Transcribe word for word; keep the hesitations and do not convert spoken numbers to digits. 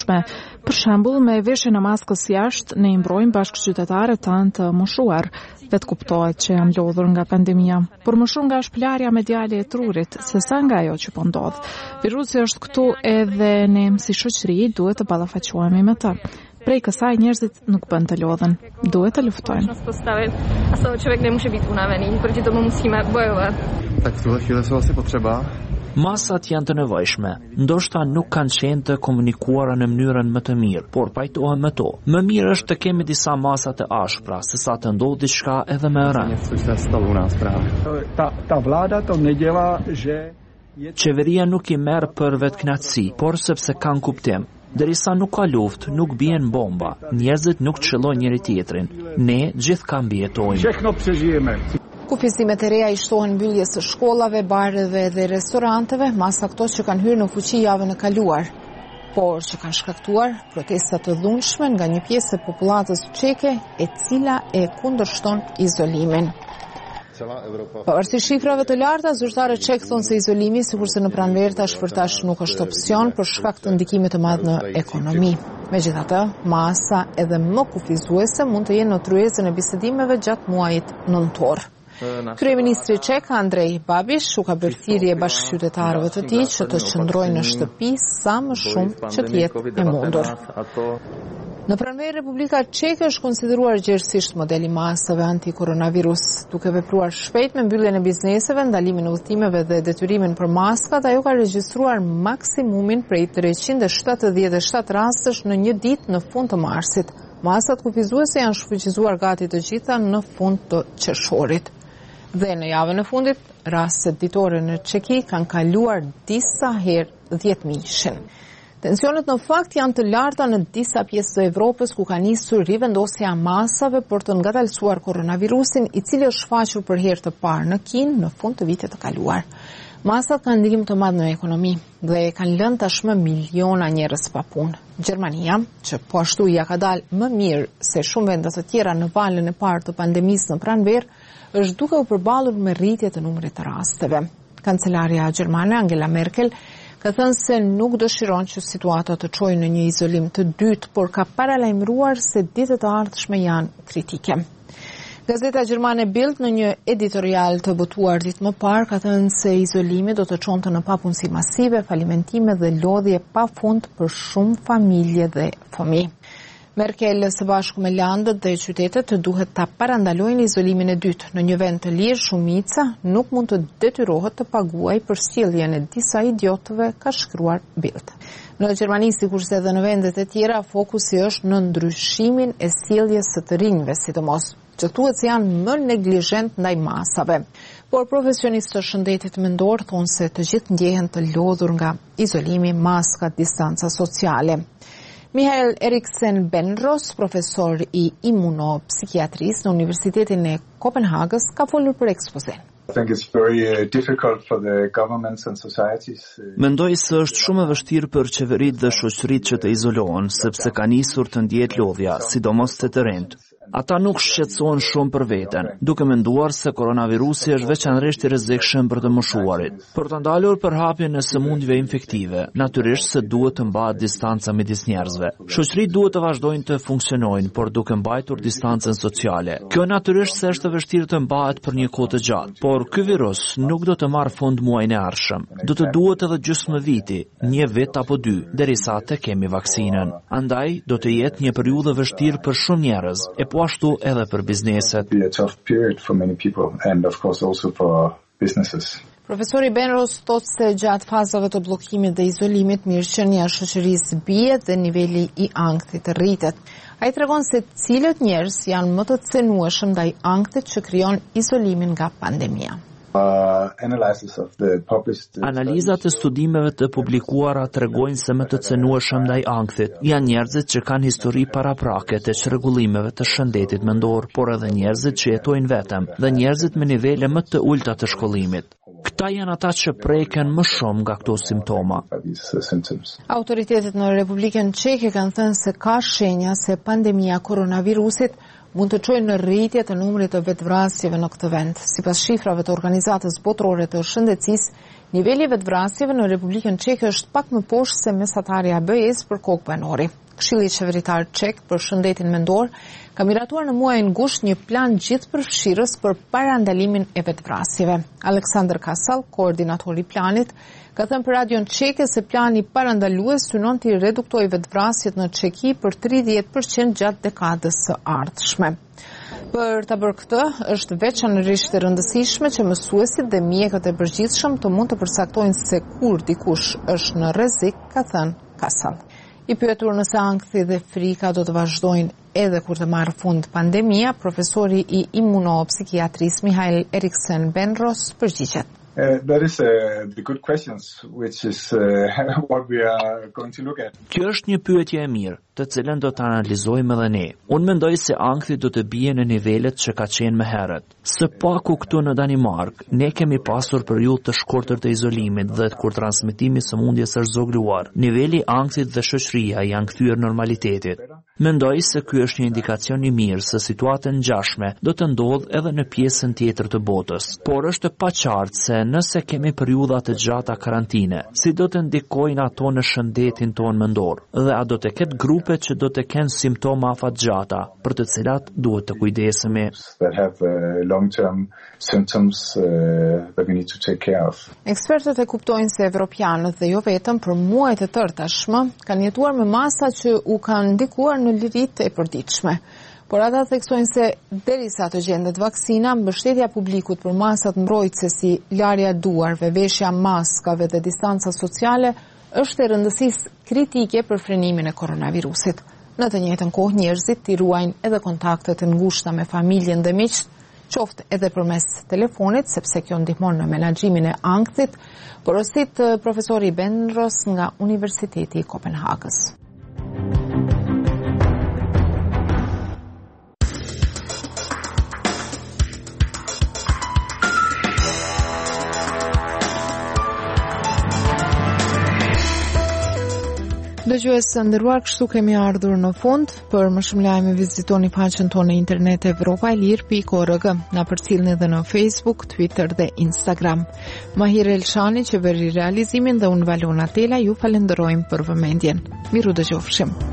nevojshme. Për shembull, me veshjen e maskës jashtë ne i mbrojmë bashkëqytetarët tanë të moshuar. Vetë kuptohet që janë lodhur nga pandemia, por më shumë nga shpëlarja mediale e trurit, se sa nga ajo që po ndodh. Virusi është këtu edhe ne si shoqëri duhet të ballafaqohemi me të. Prej kësaj njerëzit nuk bën të lodhen, duhet të luftojnë. Masat janë të nevojshme, ndoshta nuk kanë qenë të komunikuara në mënyrën më të mirë, por pajtohen me to. Më mirë është të kemi disa masa të ashpra, se sa të ndodh diçka edhe më e rëndë. Qeveria nuk i merr për vetknatësi, por sepse kanë kuptim. Derisa nuk ka luftë, nuk bien bomba, njerëzit nuk çellojnë njëri tjetrin. Ne gjithë mbijetojmë. Kufizimet e reja i shtohen mbylljes së shkollave, bareve dhe restoranteve, masa ato që kanë hyrë në fuqi javën e kaluar, por që kanë shkaktuar protesta të dhunshme nga një pjesë e popullatës çeke, e cila e kundërshton izolimin. Pavarësisht shifrave të larta, zyrtarët çek thonë se izolimi, sikurse në pranverë tash për tash nuk është opsion për shkak të ndikimit të madh në ekonomi. Megjithatë, masa edhe më kufizuese mund të jenë në tryezën e bisedimeve gjatë muajit nëntor. Kryeministri çek Andrej Babiš u ka bërë thirrje bashkëqytetarëve të tij që të qëndrojnë në shtëpi sa më shumë që të jetë e mundur. Në pranverë, Republika Çeke është konsideruar gjerësisht modeli masave anti-koronavirus, duke vepruar shpejt me mbylljen e bizneseve, ndalimin e udhëtimeve dhe detyrimin për maskat. Ajo ka regjistruar maksimumin prej treqind e shtatëdhjetë e shtatë rastesh në një ditë në fund të marsit. Masat kufizuese janë shfuqizuar gati të gjitha në fund të qershorit. Dhe në javën e fundit, rastet ditore në Çeki kanë kaluar disa herë dhjetë mijë. Tensionet në fakt janë të larta në disa pjesë të Evropës ku ka nisur rivendosja e masave për të ngadalësuar koronavirusin, i cili është shfaqur për herë të parë në Kinë në fund të vitit të kaluar. Masat kanë ndikim të madh në ekonomi dhe kanë lënë tashmë miliona njerëz pa punë. Gjermania, që po ashtu ja ka dalë më mirë se shumë vende të tjera në valën e parë të pandemisë në pranverë, është duke u përballur me rritje të numrit të rasteve. Kancelaria gjermane Angela Merkel ka thënë se nuk dëshiron që situata të çojë në një izolim të dytë, por ka paralajmëruar se ditët e ardhshme janë kritike. Gazeta gjermane Bild në një editorial të botuar ditë më parë ka thënë se izolimi do të çonte në papunësi masive, falimentime dhe lodhje pafund për shumë familje dhe fëmijë. Merkel së bashku me landët dhe qytetet duhet ta parandalojnë izolimin e dytë. Në një vend të lirë, shumica nuk mund të detyrohet të paguajë për sjelljen e disa idiotëve, ka shkruar Bild. Në Gjermani, sikurse edhe në vendet e tjera, fokusi është në ndryshimin e sjelljes së të rinjve, sidomos që thuhet se janë më neglizhent ndaj masave. Por profesionistë të shëndetit mendor thonë se të gjithë ndjehen të lodhur nga izolimi, maska, distanca sociale. Michael Eriksen Benros, profesor i imunopsikiatrisë në Universitetin e Kopenhagës, ka folur për ekspozen. Mendoj se është shumë e vështirë për qeveritë dhe shoqëritë që të izolohen, sepse ka nisur të ndjehet lodhja, sidomos te të rinjt. Ata nuk shqetësohen shumë për veten, duke menduar se koronavirusi është veçanërisht i rrezikshëm për të moshuarit. Për të ndalur përhapjen e sëmundjeve infektive, natyrisht se duhet të mbahet distanca midis njerëzve. Shoqëritë duhet të vazhdojnë të funksionojnë, por duke mbajtur distancën sociale. Kjo natyrisht se është e vështirë të mbahet për një kohë të gjatë, por ky virus nuk do të marrë fund muajin e ardhshëm. Do të duhet edhe gjysmë viti, një vit apo dy, derisa të kemi vaksinën. Andaj do të jetë një periudhë vështirë për shumë njerëz, e po ashtu edhe për bizneset. Profesori Benros thotë se gjatë fazave të bllokimit dhe izolimit, mirëqenia e shoqërisë bie dhe niveli i ankthit rritet. Ai tregon se cilët njerëz janë më të cenueshëm ndaj ankthit që krijon izolimin nga pandemia. Analizat e studimeve të publikuara tregojnë se më të cenueshëm ndaj ankthit janë njerëzit që kanë histori paraprake të çrregullimeve të shëndetit mendor, por edhe njerëzit që jetojnë vetëm dhe njerëzit me nivele më të ulta të shkollimit. Këta janë ata që preken më shumë nga këto simptoma. Autoritetet në Republikën Çeke kanë thënë se ka shenja se pandemia koronavirusit mund të çojë në rritje të numrit të vetvrasjeve në këtë vend. Sipas shifrave të Organizatës Botërore të Shëndetësisë, Niveli i vetvrasjeve në Republikën Çeke është pak më poshtë se mesatarja e B E-s për kokë banori. Këshilli qeveritar çek për shëndetin mendor ka miratuar në muajin gusht një plan gjithëpërfshirës për parandalimin e vetvrasjeve. Aleksandr Kasal, koordinatori i planit, ka thënë për radion çeke se plani parandalues synon të reduktojë vetvrasjet në Çeki për tridhjetë përqind gjatë dekadës së ardhshme. Për të bërë këtë, është veçanërisht e rëndësishme që mësuesit dhe mjekët e përgjithshëm të mund të përcaktojnë se kur dikush është në rrezik, ka thënë Kasal. I pyetur nëse ankthi dhe frika do të vazhdojnë edhe kur të marrë fund pandemia, profesori i imunopsikiatrisë Mihail Eriksen Benros përgjigjet. Uh, that is uh, the good questions, which is uh, what we are going to look at. Kjo është një pyetje e mirë, të cilën do të analizojmë edhe ne. Unë mendoj se ankthi do të bie në nivelet që ka qenë më herët. Së paku këtu në Danimark, ne kemi pasur periudhë të shkurtër të izolimit dhe kur transmetimi i sëmundjes është zogluar, niveli i ankthit dhe shoqëria janë kthyer normalitetit. Mendoj se ky është një indikacion i mirë se situata e ngjashme do të ndodhë edhe në pjesën tjetër të botës. Por është e paqartë se nëse kemi periudha të gjata karantine, si do të ndikojnë ato në shëndetin tonë mendor, dhe a do të ketë grupe që do të kenë simptoma afatgjata, për të cilat duhet të kujdesemi. That have uh, long-term symptoms uh, that we need to take care of. Ekspertët e kuptojnë se evropianët dhe jo vetëm për muajt e tërë tashmë kanë jetuar me masa që u kanë ndikuar në lirit e përditshme. Por ata theksojnë se derisa të gjendet vaksina, mbështetja e publikut për masat mbrojtëse si larja e duarve, veshja maskave dhe distanca sociale është e rëndësisë kritike për frenimin e koronavirusit. Në të njëjtën kohë njerëzit i ruajnë edhe kontaktet e ngushta me familjen dhe miqt, qoftë edhe përmes telefonit, sepse kjo ndihmon në menaxhimin e ankthit, porosit profesori Benros nga Universiteti i Kopenhagës. Dëgjues të nderuar, kështu kemi ardhur në fund. Për më shumë lajme vizitoni faqen tonë në internet evropa e lirë pikë org. Na përcjellni edhe në Facebook, Twitter dhe Instagram. Mahir Elshani që bëri realizimin dhe unë Valona Tela ju falenderojmë për vëmendjen. Miru dëgjofshim.